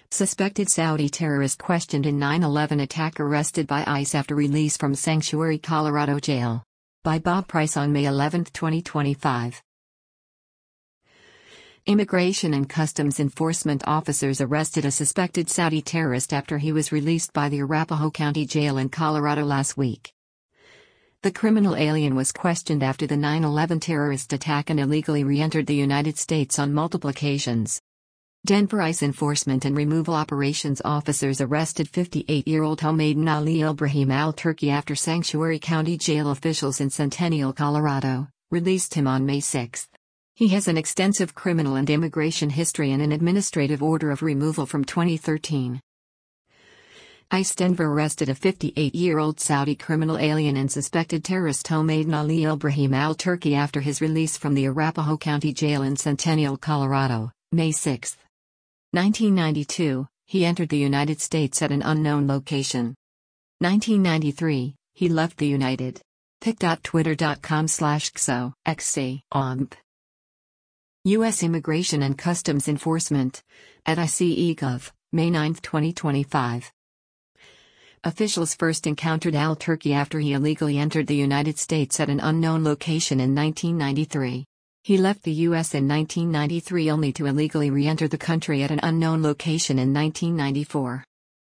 Suspected Saudi terrorist questioned in 9/11 attack arrested by ICE after release from Sanctuary, Colorado jail. By Bob Price on May 11, 2025. Immigration and Customs Enforcement officers arrested a suspected Saudi terrorist after he was released by the Arapahoe County Jail in Colorado last week. The criminal alien was questioned after the 9/11 terrorist attack and illegally re-entered the United States on multiple occasions. Denver ICE Enforcement and Removal Operations officers arrested 58-year-old Homaidan Ali Ibrahim al-Turki after Sanctuary County Jail officials in Centennial, Colorado, released him on May 6. He has an extensive criminal and immigration history and an administrative order of removal from 2013. ICE Denver arrested a 58-year-old Saudi criminal alien and suspected terrorist Homaidan Ali Ibrahim al-Turki after his release from the Arapahoe County Jail in Centennial, Colorado, May 6. 1992, he entered the United States at an unknown location. 1993, he left the United. pic.twitter.com/xo, xc, U.S. Immigration and Customs Enforcement. At ICE.gov, May 9, 2025. Officials first encountered al-Turki after he illegally entered the United States at an unknown location in 1993. He left the U.S. in 1993 only to illegally re-enter the country at an unknown location in 1994.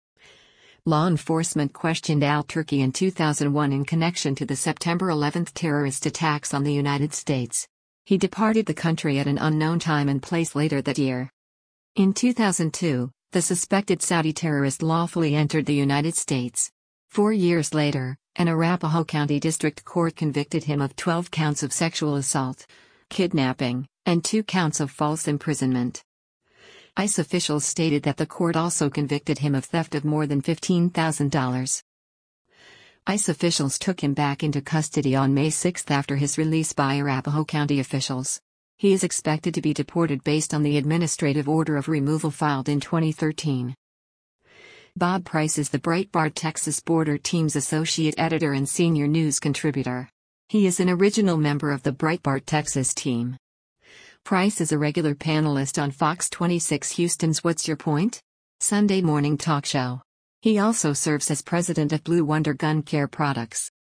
Law enforcement questioned al-Turki in 2001 in connection to the September 11 terrorist attacks on the United States. He departed the country at an unknown time and place later that year. In 2002, the suspected Saudi terrorist lawfully entered the United States. 4 years later, an Arapahoe County District Court convicted him of 12 counts of sexual assault, kidnapping, and 2 counts of false imprisonment. ICE officials stated that the court also convicted him of theft of more than $15,000. ICE officials took him back into custody on May 6 after his release by Arapahoe County officials. He is expected to be deported based on the administrative order of removal filed in 2013. Bob Price is the Breitbart Texas Border Team's associate editor and senior news contributor. He is an original member of the Breitbart Texas team. Price is a regular panelist on Fox 26 Houston's What's Your Point? Sunday morning talk show. He also serves as president of Blue Wonder Gun Care Products.